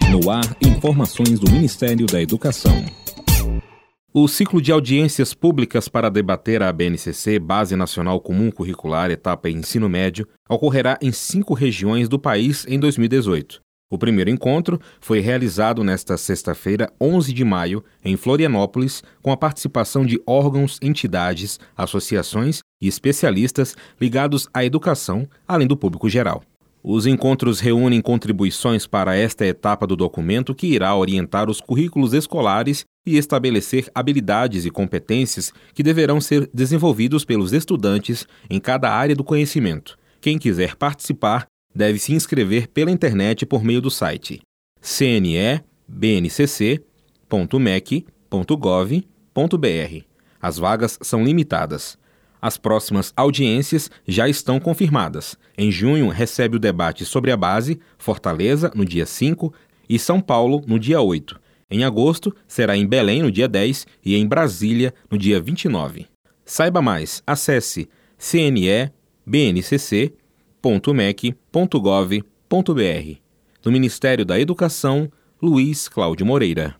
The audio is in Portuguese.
No ar, informações do Ministério da Educação. O ciclo de audiências públicas para debater a BNCC, Base Nacional Comum Curricular, etapa ensino médio, ocorrerá em 5 regiões do país em 2018. O primeiro encontro foi realizado nesta sexta-feira, 11 de maio, em Florianópolis, com a participação de órgãos, entidades, associações e especialistas ligados à educação, além do público geral. Os encontros reúnem contribuições para esta etapa do documento que irá orientar os currículos escolares e estabelecer habilidades e competências que deverão ser desenvolvidos pelos estudantes em cada área do conhecimento. Quem quiser participar deve se inscrever pela internet por meio do site cnebncc.mec.gov.br. As vagas são limitadas. As próximas audiências já estão confirmadas. Em junho, recebe o debate sobre a base, Fortaleza, no dia 5, e São Paulo, no dia 8. Em agosto, será em Belém, no dia 10, e em Brasília, no dia 29. Saiba mais, acesse cnebncc.mec.gov.br. Do Ministério da Educação, Luiz Cláudio Moreira.